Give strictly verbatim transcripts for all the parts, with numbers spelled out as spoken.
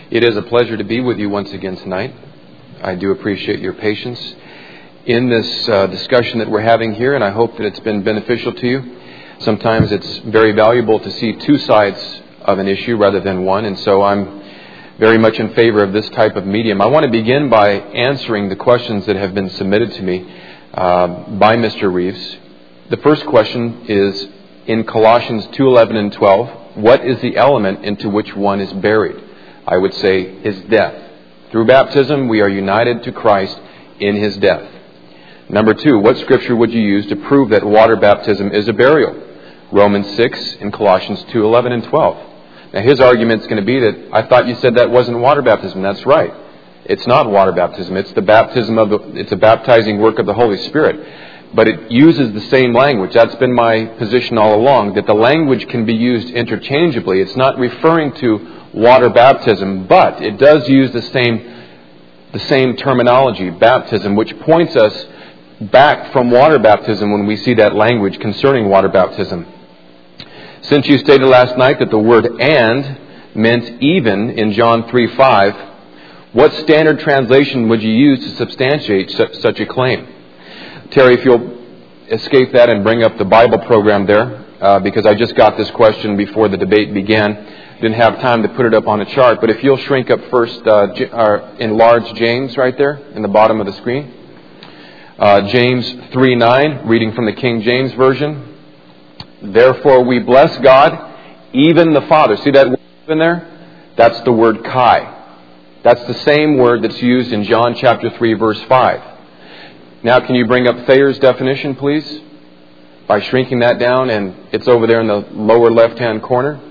It is a pleasure to be with you once again tonight. I do appreciate your patience in this uh, discussion that we're having here, and I hope that it's been beneficial to you. Sometimes it's very valuable to see two sides of an issue rather than one, and so I'm very much in favor of this type of medium. I want to begin by answering the questions that have been submitted to me uh, by Mister Reeves. The first question is in Colossians two eleven and twelve, what is the element into which one is buried? I would say his death. Through baptism, we are united to Christ in his death. Number two, what scripture would you use to prove that water baptism is a burial? Romans six and Colossians two eleven and twelve. Now his argument is going to be that, I thought you said that wasn't water baptism. That's right. It's not water baptism. It's the baptism of the, it's a baptizing work of the Holy Spirit. But it uses the same language. That's been my position all along, that the language can be used interchangeably. It's not referring to water baptism, but it does use the same the same terminology, baptism, which points us back from water baptism when we see that language concerning water baptism. Since you stated last night that the word "and" meant even in John three five, what standard translation would you use to substantiate su- such a claim? Terry, if you'll escape that and bring up the Bible program there, uh, because I just got this question before the debate began. Didn't have time to put it up on a chart, but if you'll shrink up first, uh, J- or enlarge James right there in the bottom of the screen. Uh, James three nine, reading from the King James Version. Therefore we bless God, even the Father. See that word in there? That's the word kai. That's the same word that's used in John chapter three, verse five. Now can you bring up Thayer's definition, please? By shrinking that down, and it's over there in the lower left-hand corner.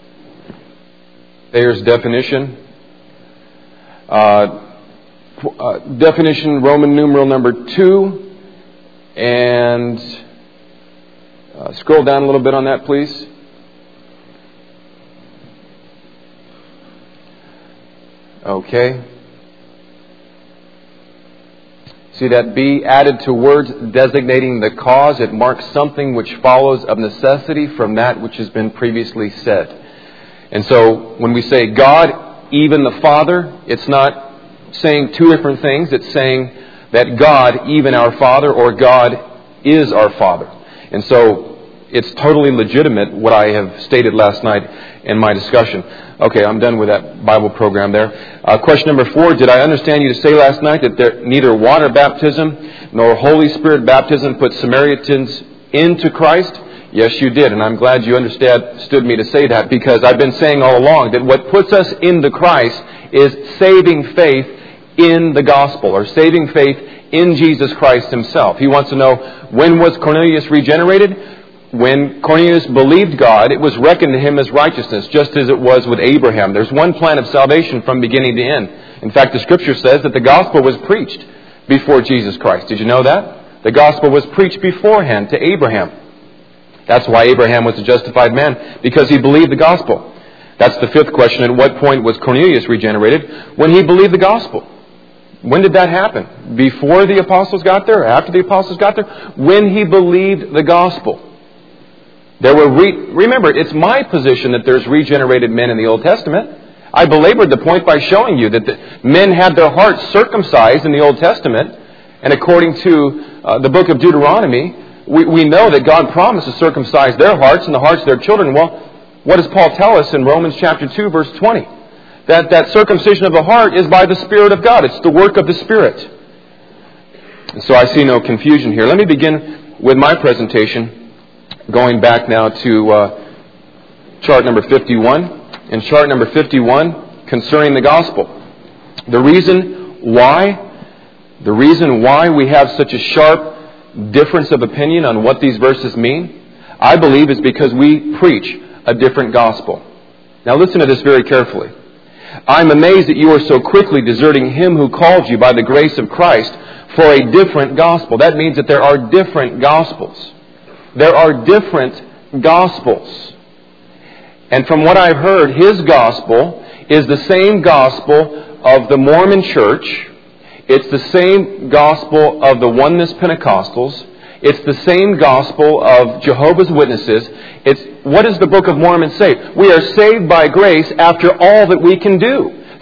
Thayer's definition. Uh, uh, definition, Roman numeral number two. And uh, scroll down a little bit on that, please. Okay. See that B added to words designating the cause. It marks something which follows of necessity from that which has been previously said. And so when we say God, even the Father, it's not saying two different things. It's saying that God, even our Father, or God is our Father. And so it's totally legitimate what I have stated last night in my discussion. Okay, I'm done with that Bible program there. Uh, question number four, did I understand you to say last night that there, neither water baptism nor Holy Spirit baptism put Samaritans into Christ? Yes, you did, and I'm glad you understood me to say that, because I've been saying all along that what puts us into Christ is saving faith in the gospel, or saving faith in Jesus Christ himself. He wants to know, when was Cornelius regenerated? When Cornelius believed God, it was reckoned to him as righteousness, just as it was with Abraham. There's one plan of salvation from beginning to end. In fact, the Scripture says that the gospel was preached before Jesus Christ. Did you know that? The gospel was preached beforehand to Abraham. That's why Abraham was a justified man, because he believed the gospel. That's the fifth question. At what point was Cornelius regenerated? When he believed the gospel. When did that happen? Before the apostles got there? After the apostles got there? When he believed the gospel. There were re- Remember, it's my position that there's regenerated men in the Old Testament. I belabored the point by showing you that the men had their hearts circumcised in the Old Testament. And according to uh, the book of Deuteronomy, We, we know that God promised to circumcise their hearts and the hearts of their children. Well, what does Paul tell us in Romans chapter two, verse twenty? That that circumcision of the heart is by the Spirit of God. It's the work of the Spirit. And so I see no confusion here. Let me begin with my presentation, going back now to uh, chart number fifty-one. In chart number fifty-one, concerning the gospel. The reason why, the reason why we have such a sharp difference of opinion on what these verses mean, I believe, is because we preach a different gospel. Now listen to this very carefully. I'm amazed that you are so quickly deserting him who called you by the grace of Christ for a different gospel. That means that there are different gospels. There are different gospels. And from what I've heard, his gospel is the same gospel of the Mormon Church. It's the same gospel of the Oneness Pentecostals. It's the same gospel of Jehovah's Witnesses. It's, what does the Book of Mormon say? We are saved by grace after all that we can do.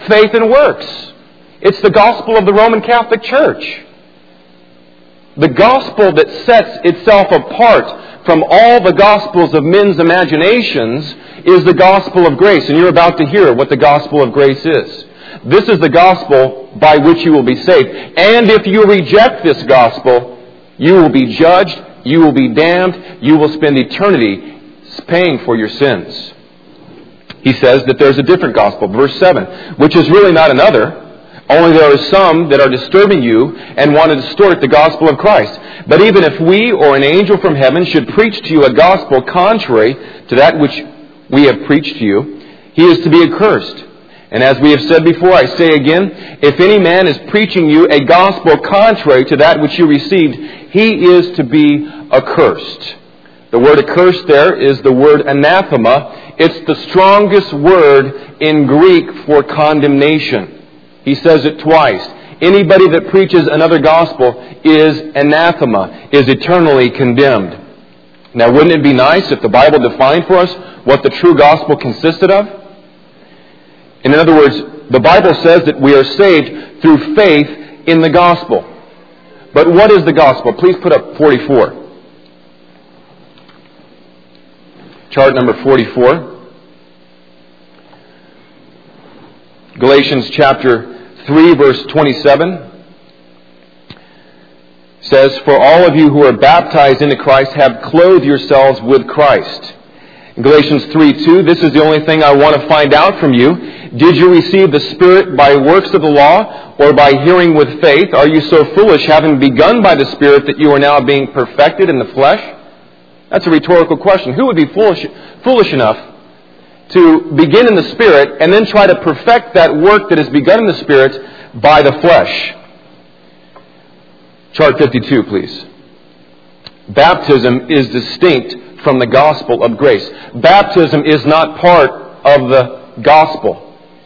faith and works. It's the gospel of the Roman Catholic Church. The gospel that sets itself apart from all the gospels of men's imaginations is the gospel of grace. And you're about to hear what the gospel of grace is. This is the gospel by which you will be saved. And if you reject this gospel, you will be judged, you will be damned, you will spend eternity paying for your sins. He says that there's a different gospel. Verse seven, which is really not another, only there are some that are disturbing you and want to distort the gospel of Christ. But even if we or an angel from heaven should preach to you a gospel contrary to that which we have preached to you, he is to be accursed. And as we have said before, I say again, if any man is preaching you a gospel contrary to that which you received, he is to be accursed. The word accursed there is the word anathema. It's the strongest word in Greek for condemnation. He says it twice. Anybody that preaches another gospel is anathema, is eternally condemned. Now, wouldn't it be nice if the Bible defined for us what the true gospel consisted of? In other words, the Bible says that we are saved through faith in the gospel. But what is the gospel? Please put up forty-four. Chart number forty-four. Galatians chapter three, verse twenty-seven says, for all of you who are baptized into Christ have clothed yourselves with Christ. In Galatians three two, this is the only thing I want to find out from you. Did you receive the Spirit by works of the law or by hearing with faith? Are you so foolish, having begun by the Spirit, that you are now being perfected in the flesh? That's a rhetorical question. Who would be foolish, foolish enough to begin in the Spirit and then try to perfect that work that has begun in the Spirit by the flesh? Chart fifty-two, please. Baptism is distinct from the gospel of grace. Baptism is not part of the gospel.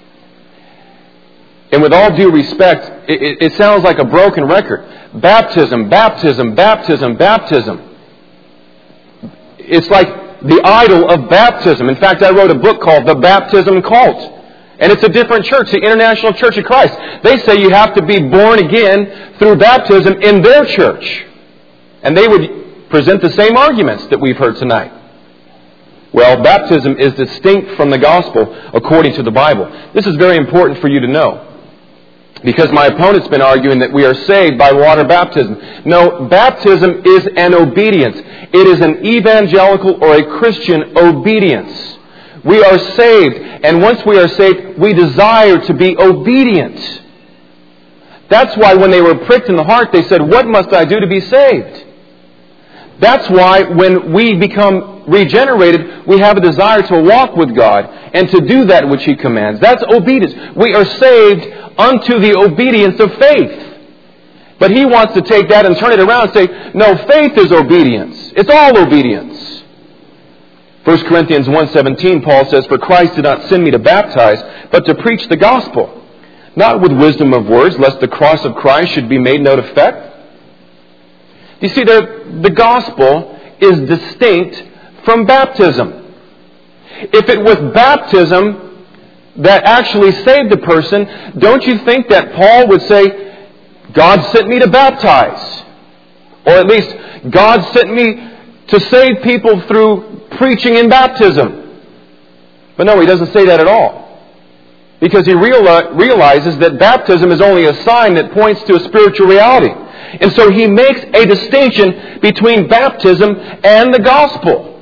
And with all due respect, it, it sounds like a broken record. Baptism, baptism, baptism, baptism. It's like the idol of baptism. In fact, I wrote a book called The Baptism Cult. And it's a different church, the International Church of Christ. They say you have to be born again through baptism in their church. And they would present the same arguments that we've heard tonight. Well, baptism is distinct from the gospel according to the Bible. This is very important for you to know, because my opponent's been arguing that we are saved by water baptism. No, baptism is an obedience. It is an evangelical or a Christian obedience. We are saved, and once we are saved, we desire to be obedient. That's why when they were pricked in the heart, they said, what must I do to be saved? That's why when we become regenerated, we have a desire to walk with God and to do that which He commands. That's obedience. We are saved unto the obedience of faith. But He wants to take that and turn it around and say, no, faith is obedience. It's all obedience. First Corinthians one seventeen, Paul says, for Christ did not send me to baptize, but to preach the gospel, not with wisdom of words, lest the cross of Christ should be made no effect. You see, the, the gospel is distinct from baptism. If it was baptism that actually saved a person, don't you think that Paul would say, God sent me to baptize? Or at least, God sent me to save people through preaching and baptism. But no, he doesn't say that at all. Because he reali- realizes that baptism is only a sign that points to a spiritual reality. And so he makes a distinction between baptism and the gospel.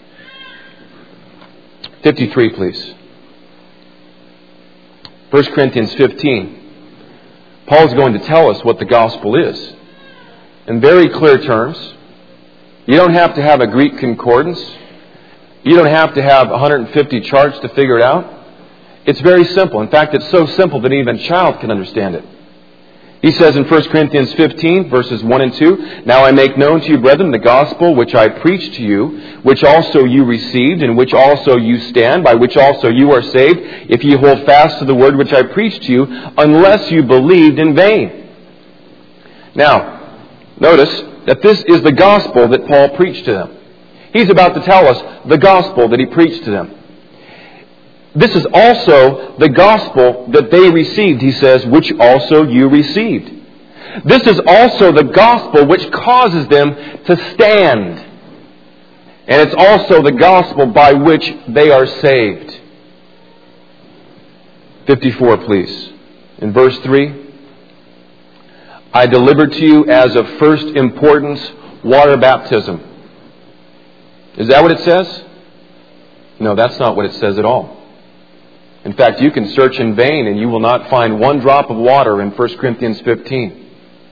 fifty-three, please. First Corinthians fifteen. Paul's going to tell us what the gospel is. In very clear terms. You don't have to have a Greek concordance. You don't have to have one hundred fifty charts to figure it out. It's very simple. In fact, it's so simple that even a child can understand it. He says in First Corinthians fifteen, verses one and two, now I make known to you, brethren, the gospel which I preached to you, which also you received, in which also you stand, by which also you are saved, if ye hold fast to the word which I preached to you, unless you believed in vain. Now, notice that this is the gospel that Paul preached to them. He's about to tell us the gospel that he preached to them. This is also the gospel that they received, he says, which also you received. This is also the gospel which causes them to stand. And it's also the gospel by which they are saved. fifty-four, please. In verse three, I delivered to you as of first importance water baptism. Is that what it says? No, that's not what it says at all. In fact, you can search in vain and you will not find one drop of water in First Corinthians fifteen.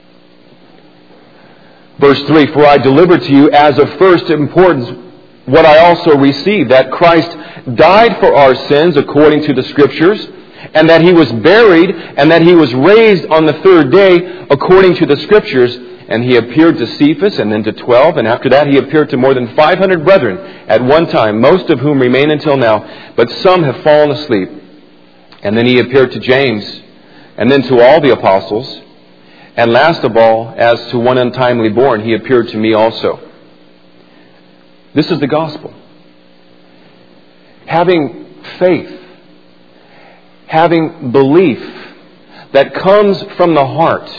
Verse three, for I delivered to you as of first importance what I also received, that Christ died for our sins according to the Scriptures, and that He was buried, and that He was raised on the third day according to the Scriptures. And He appeared to Cephas, and then to twelve, and after that He appeared to more than five hundred brethren at one time, most of whom remain until now, but some have fallen asleep. And then He appeared to James, and then to all the apostles. And last of all, as to one untimely born, He appeared to me also. This is the gospel. Having faith, having belief that comes from the heart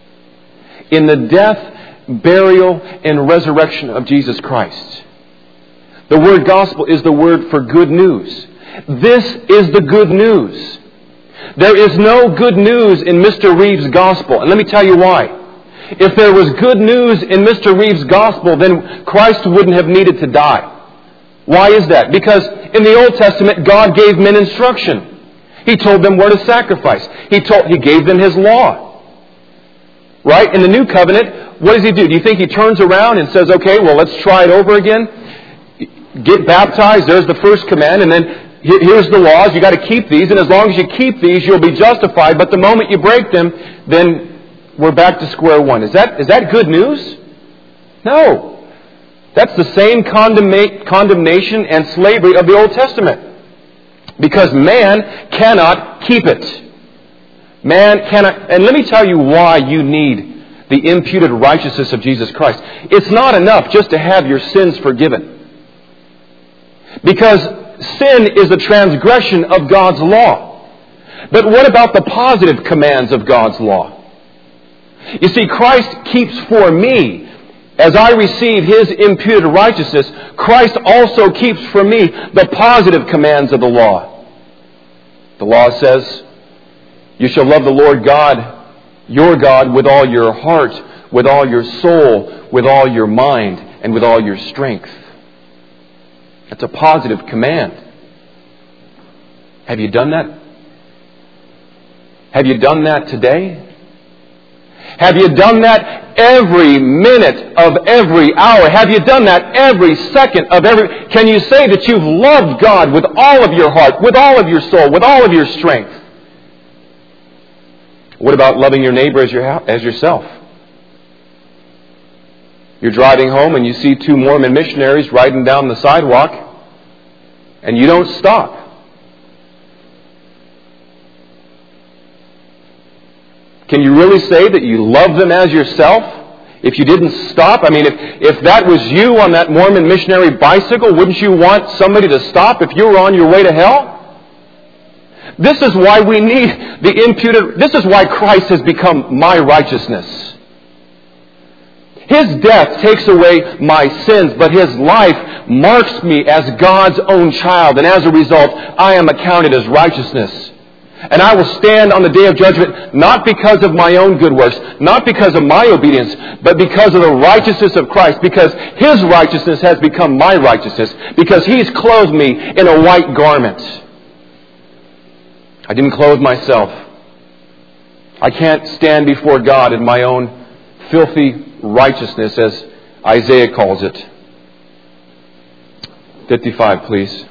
in the death, burial, and resurrection of Jesus Christ. The word gospel is the word for good news. This is the good news. There is no good news in Mister Reeves' gospel. And let me tell you why. If there was good news in Mister Reeves' gospel, then Christ wouldn't have needed to die. Why is that? Because in the Old Testament, God gave men instruction. He told them where to sacrifice. He told, He gave them His law. Right? In the New Covenant, what does He do? Do you think He turns around and says, okay, well, let's try it over again? Get baptized, there's the first command, and then here's the laws, you got to keep these, and as long as you keep these, you'll be justified, but the moment you break them, then we're back to square one. Is that, is that good news? No. That's the same condemna- condemnation and slavery of the Old Testament. Because man cannot keep it. Man cannot, and let me tell you why you need the imputed righteousness of Jesus Christ. It's not enough just to have your sins forgiven. Because sin is a transgression of God's law. But what about the positive commands of God's law? You see, Christ keeps for me, as I receive His imputed righteousness, Christ also keeps for me the positive commands of the law. The law says, you shall love the Lord God, your God, with all your heart, with all your soul, with all your mind, and with all your strength. That's a positive command. Have you done that? Have you done that today? Have you done that every minute of every hour? Have you done that every second of every... Can you say that you've loved God with all of your heart, with all of your soul, with all of your strength? What about loving your neighbor as, your, as yourself? You're driving home and you see two Mormon missionaries riding down the sidewalk, and you don't stop. Can you really say that you love them as yourself if you didn't stop? I mean, if, if that was you on that Mormon missionary bicycle, wouldn't you want somebody to stop if you were on your way to hell? This is why we need the imputed... This is why Christ has become my righteousness. His death takes away my sins, but His life marks me as God's own child. And as a result, I am accounted as righteousness. And I will stand on the day of judgment not because of my own good works, not because of my obedience, but because of the righteousness of Christ. Because His righteousness has become my righteousness. Because He's clothed me in a white garment. I didn't clothe myself. I can't stand before God in my own filthy righteousness, as Isaiah calls it. fifty-five, please.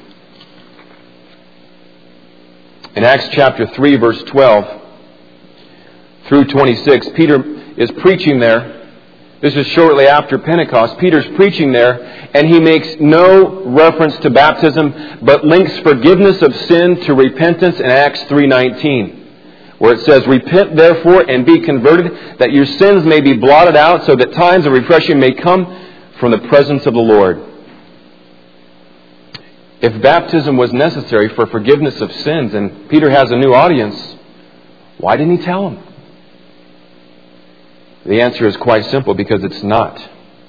In Acts chapter three, verse twelve through twenty-six, Peter is preaching there. This is shortly after Pentecost. Peter's preaching there, and he makes no reference to baptism, but links forgiveness of sin to repentance in Acts three nineteen, where it says, repent therefore and be converted, that your sins may be blotted out, so that times of refreshing may come from the presence of the Lord. If baptism was necessary for forgiveness of sins and Peter has a new audience, why didn't he tell him? The answer is quite simple, because it's not.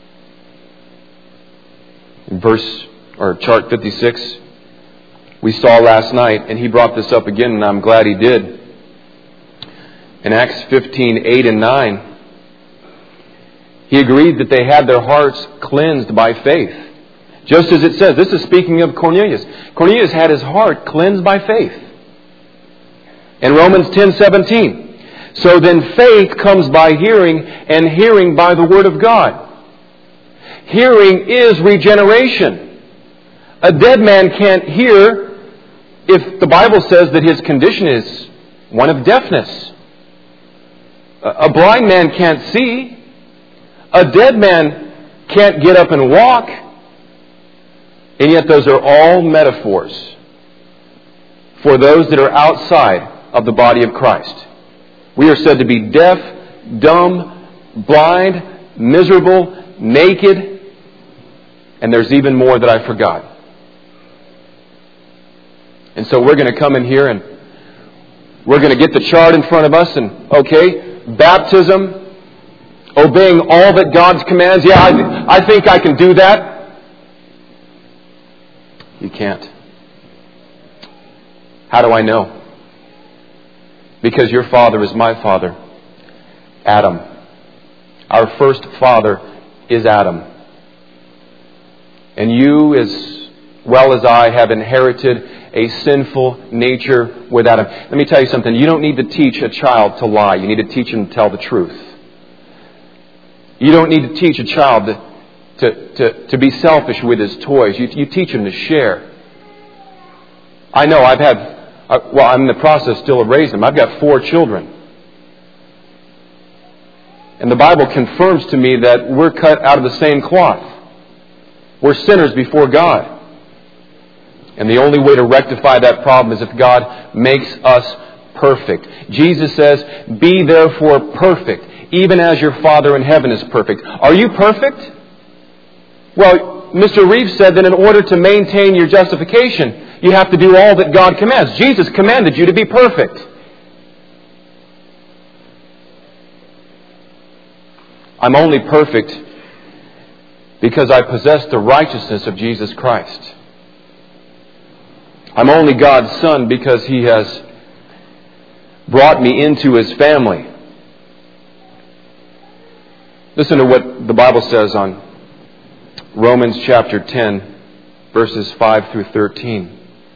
In verse or chart fifty-six, we saw last night, and he brought this up again, and I'm glad he did. In Acts fifteen, eight and nine, he agreed that they had their hearts cleansed by faith. Just as it says, this is speaking of Cornelius. Cornelius had his heart cleansed by faith. In Romans ten, seventeen, so then faith comes by hearing, and hearing by the Word of God. Hearing is regeneration. A dead man can't hear if the Bible says that his condition is one of deafness. A blind man can't see. A dead man can't get up and walk. And yet those are all metaphors for those that are outside of the body of Christ. We are said to be deaf, dumb, blind, miserable, naked, and there's even more that I forgot. And so we're going to come in here and we're going to get the chart in front of us and, okay, baptism, obeying all that God's commands. Yeah, I, I think I can do that. You can't. How do I know? Because your father is my father, Adam. Our first father is Adam. And you, as well as I, have inherited a sinful nature with Adam. Let me tell you something. You don't need to teach a child to lie. You need to teach him to tell the truth. You don't need to teach a child to, to, to, to be selfish with his toys. You, you teach him to share. I know I've had... Well, I'm in the process still of raising them. I've got four children. And the Bible confirms to me that we're cut out of the same cloth. We're sinners before God. And the only way to rectify that problem is if God makes us perfect. Jesus says, be therefore perfect, even as your Father in heaven is perfect. Are you perfect? Well, Mister Reeves said that in order to maintain your justification, you have to do all that God commands. Jesus commanded you to be perfect. I'm only perfect because I possess the righteousness of Jesus Christ. I'm only God's son because He has brought me into His family. Listen to what the Bible says on Romans chapter ten, verses five through thirteen.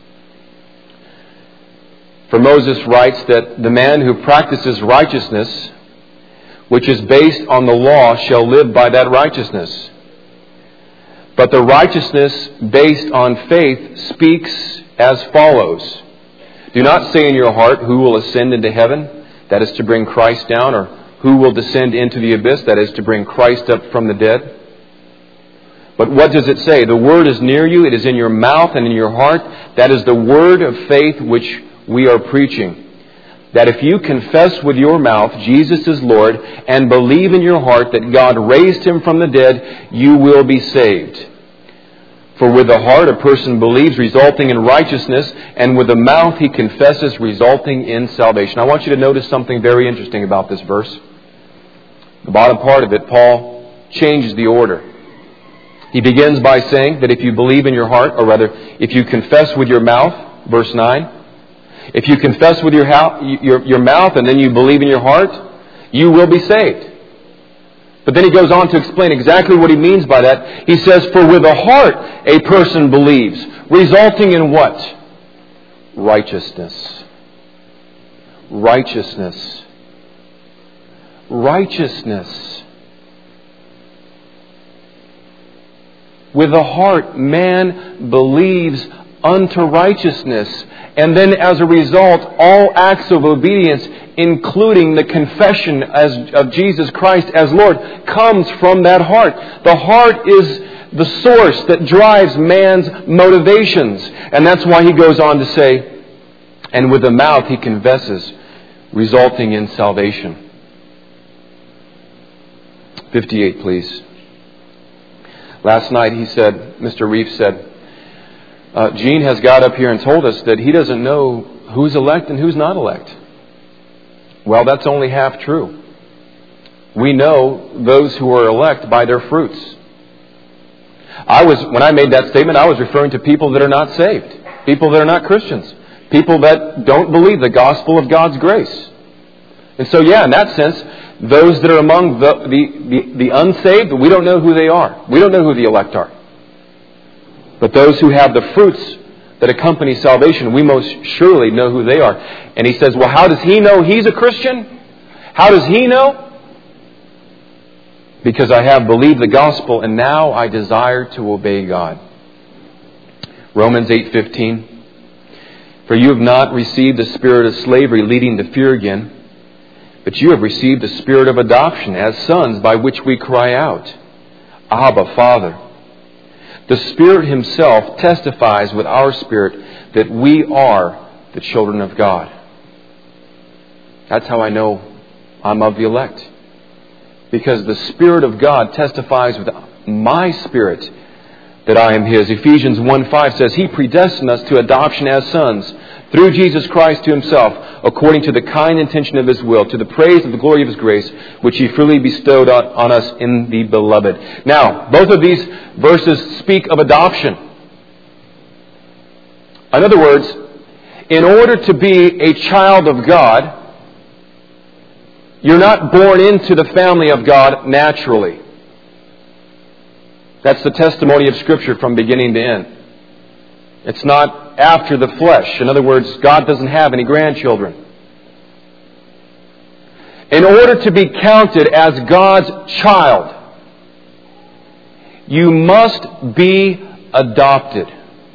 For Moses writes that the man who practices righteousness, which is based on the law, shall live by that righteousness. But the righteousness based on faith speaks as follows. Do not say in your heart, who will ascend into heaven? That is to bring Christ down. Or who will descend into the abyss? That is to bring Christ up from the dead. But what does it say? The word is near you. It is in your mouth and in your heart. That is the word of faith which we are preaching. That if you confess with your mouth Jesus is Lord and believe in your heart that God raised Him from the dead, you will be saved. For with the heart a person believes, resulting in righteousness, and with the mouth he confesses, resulting in salvation. I want you to notice something very interesting about this verse. The bottom part of it, Paul changes the order. He begins by saying that if you believe in your heart, or rather, if you confess with your mouth, verse nine, if you confess with your, your, your mouth and then you believe in your heart, you will be saved. But then he goes on to explain exactly what he means by that. He says, for with the heart a person believes, resulting in what? Righteousness. Righteousness. Righteousness. With the heart man believes unto righteousness. And then as a result, all acts of obedience, including the confession as, of Jesus Christ as Lord, comes from that heart. The heart is the source that drives man's motivations. And that's why he goes on to say, and with the mouth he confesses, resulting in salvation. fifty-eight, please. Last night he said, Mister Reef said, uh, Gene has got up here and told us that he doesn't know who's elect and who's not elect. Well, that's only half true. We know those who are elect by their fruits. I was, when I made that statement, I was referring to people that are not saved, people that are not Christians, people that don't believe the gospel of God's grace. And so, yeah, in that sense, those that are among the, the, the, the unsaved, we don't know who they are. We don't know who the elect are. But those who have the fruits that accompany salvation, we most surely know who they are. And he says, well, how does he know he's a Christian? How does he know? Because I have believed the gospel and now I desire to obey God. Romans eight fifteen. For you have not received the spirit of slavery leading to fear again, but you have received the spirit of adoption as sons, by which we cry out, Abba, Father. The Spirit Himself testifies with our spirit that we are the children of God. That's how I know I'm of the elect. Because the Spirit of God testifies with my spirit that I am His. Ephesians one five says, He predestined us to adoption as sons through Jesus Christ to Himself, according to the kind intention of His will, to the praise of the glory of His grace, which He freely bestowed on, on us in the Beloved. Now, both of these verses speak of adoption. In other words, in order to be a child of God, you're not born into the family of God naturally. That's the testimony of Scripture from beginning to end. It's not after the flesh. In other words, God doesn't have any grandchildren. In order to be counted as God's child, you must be adopted.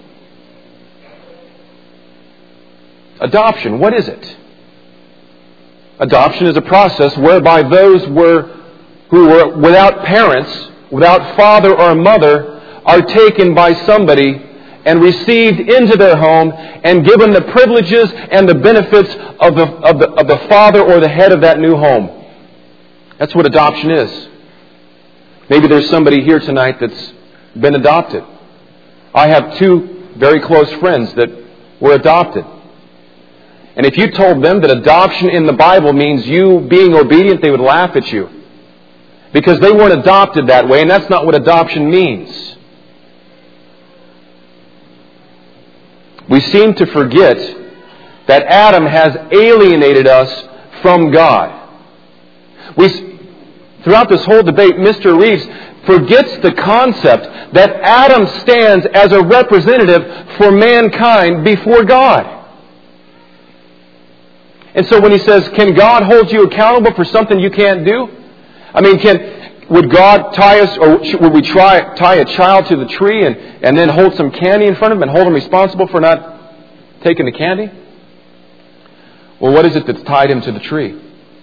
Adoption, what is it? Adoption is a process whereby those were, who were without parents, without father or mother, are taken by somebody and received into their home and given the privileges and the benefits of the, of the, of the father or the head of that new home. That's what adoption is. Maybe there's somebody here tonight that's been adopted. I have two very close friends that were adopted. And if you told them that adoption in the Bible means you being obedient, they would laugh at you. Because they weren't adopted that way, and that's not what adoption means. We seem to forget that Adam has alienated us from God. We, throughout this whole debate, Mister Reeves forgets the concept that Adam stands as a representative for mankind before God. And so when he says, can God hold you accountable for something you can't do? I mean, can would God tie us, or would we try tie a child to the tree and, and then hold some candy in front of him and hold him responsible for not taking the candy? Well, what is it that's tied him to the tree?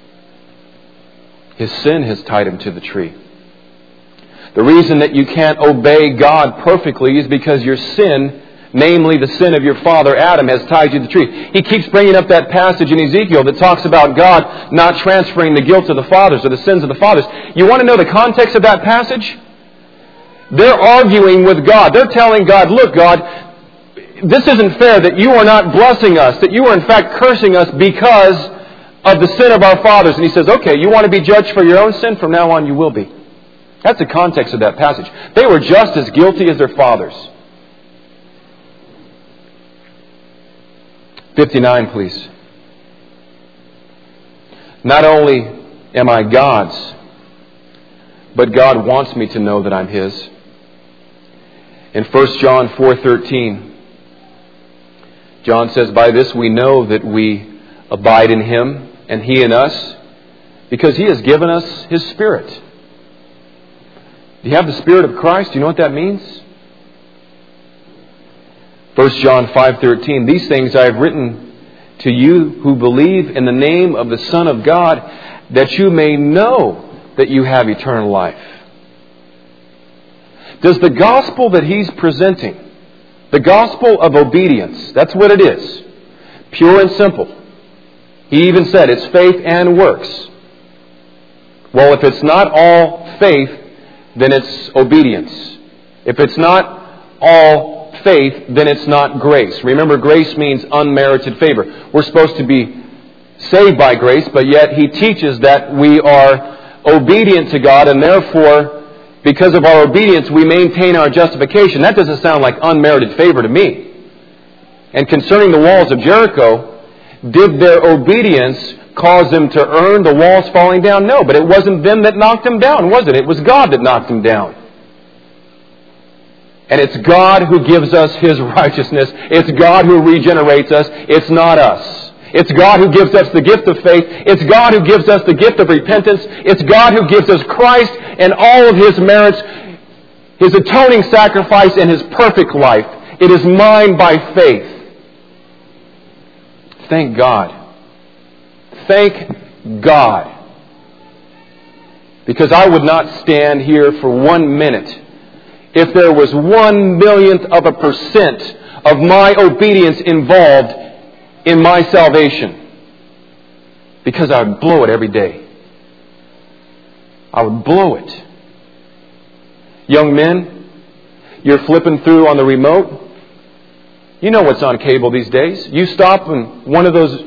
His sin has tied him to the tree. The reason that you can't obey God perfectly is because your sin, namely the sin of your father Adam, has tied you to the tree. He keeps bringing up that passage in Ezekiel that talks about God not transferring the guilt of the fathers or the sins of the fathers. You want to know the context of that passage? They're arguing with God. They're telling God, look, God, this isn't fair that you are not blessing us, that you are in fact cursing us because of the sin of our fathers. And He says, okay, you want to be judged for your own sin? From now on you will be. That's the context of that passage. They were just as guilty as their fathers. fifty-nine, please. Not only am I God's, but God wants me to know that I'm His. In First John four thirteen, John says, by this we know that we abide in Him and He in us, because He has given us His Spirit. Do you have the Spirit of Christ? Do you know what that means? First John five thirteen, these things I have written to you who believe in the name of the Son of God, that you may know that you have eternal life. Does the gospel that He's presenting, the gospel of obedience, that's what it is, pure and simple. He even said it's faith and works. Well, if it's not all faith, then it's obedience. If it's not all faith, then it's not grace. Remember, grace means unmerited favor. We're supposed to be saved by grace, but yet He teaches that we are obedient to God, and therefore, because of our obedience, we maintain our justification. That doesn't sound like unmerited favor to me. And concerning the walls of Jericho, did their obedience cause them to earn the walls falling down? No, but it wasn't them that knocked them down, was it? It was God that knocked them down. And it's God who gives us His righteousness. It's God who regenerates us. It's not us. It's God who gives us the gift of faith. It's God who gives us the gift of repentance. It's God who gives us Christ and all of His merits, His atoning sacrifice, and His perfect life. It is mine by faith. Thank God. Thank God. Because I would not stand here for one minute if there was one millionth of a percent of my obedience involved in my salvation. Because I would blow it every day. I would blow it. Young men, you're flipping through on the remote. You know what's on cable these days. You stop in one of those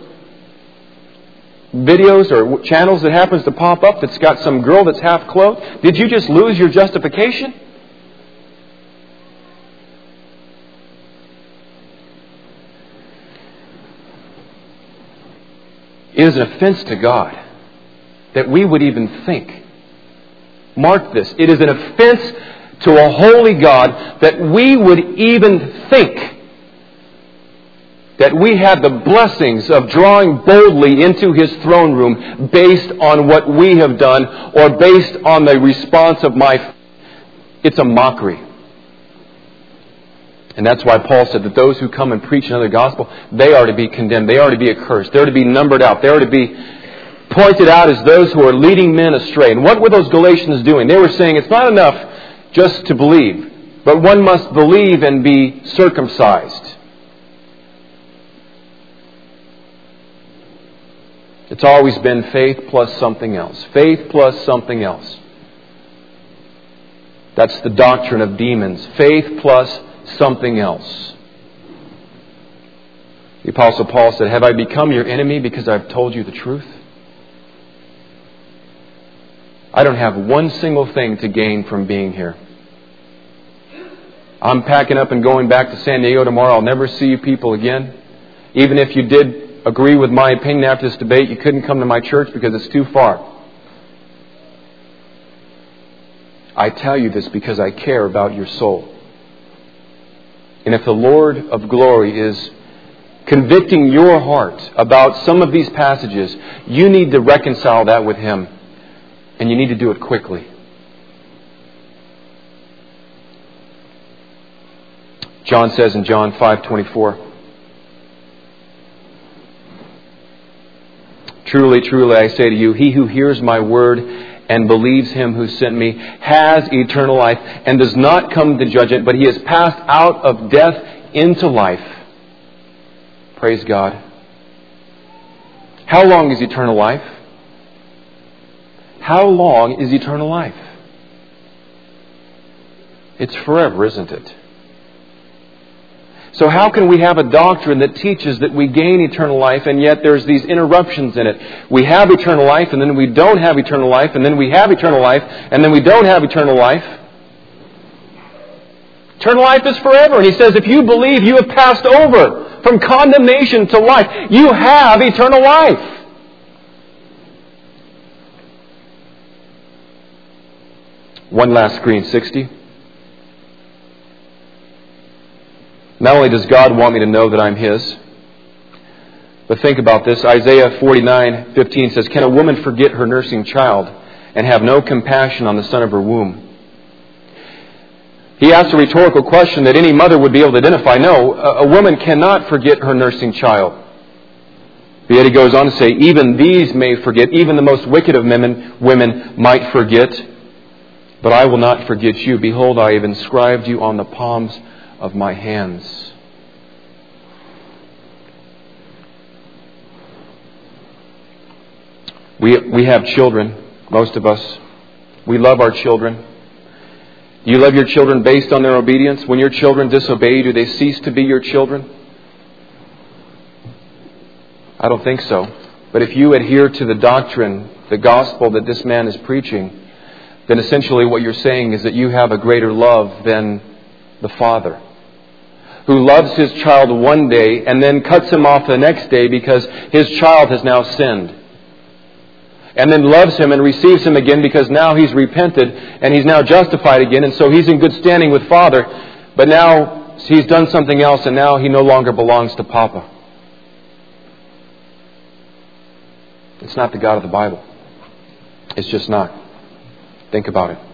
videos or channels that happens to pop up that's got some girl that's half clothed. Did you just lose your justification? It is an offense to God that we would even think. Mark this. It is an offense to a holy God that we would even think that we have the blessings of drawing boldly into His throne room based on what we have done or based on the response of my... It's a mockery. And that's why Paul said that those who come and preach another gospel, they are to be condemned. They are to be accursed. They are to be numbered out. They are to be pointed out as those who are leading men astray. And what were those Galatians doing? They were saying it's not enough just to believe, but one must believe and be circumcised. It's always been faith plus something else. Faith plus something else. That's the doctrine of demons. Faith plus something else. The Apostle Paul said, "Have I become your enemy because I've told you the truth?" I don't have one single thing to gain from being here. I'm packing up and going back to San Diego tomorrow. I'll never see you people again. Even if you did agree with my opinion after this debate, you couldn't come to my church because it's too far. I tell you this because I care about your soul. And if the Lord of glory is convicting your heart about some of these passages, you need to reconcile that with Him. And you need to do it quickly. John says in John five twenty-four, "Truly, truly, I say to you, he who hears my word and believes Him who sent me has eternal life and does not come to judgment, but he has passed out of death into life." Praise God. How long is eternal life? How long is eternal life? It's forever, isn't it? So how can we have a doctrine that teaches that we gain eternal life and yet there's these interruptions in it? We have eternal life and then we don't have eternal life and then we have eternal life and then we don't have eternal life. Eternal life is forever. And he says if you believe you have passed over from condemnation to life, you have eternal life. One last screen, sixty. Not only does God want me to know that I'm His, but think about this. Isaiah forty-nine fifteen says, "Can a woman forget her nursing child and have no compassion on the son of her womb?" He asks a rhetorical question that any mother would be able to identify. No, a woman cannot forget her nursing child. But yet he goes on to say, even these may forget, even the most wicked of women, women might forget, but I will not forget you. Behold, I have inscribed you on the palms of my hands. We we have children, most of us. We love our children. You love your children based on their obedience. When your children disobey you, do they cease to be your children? I don't think so. But if you adhere to the doctrine, the gospel that this man is preaching, then essentially what you're saying is that you have a greater love than the Father, who loves his child one day and then cuts him off the next day because his child has now sinned. And then loves him and receives him again because now he's repented and he's now justified again. And so he's in good standing with Father. But now he's done something else and now he no longer belongs to Papa. It's not the God of the Bible. It's just not. Think about it.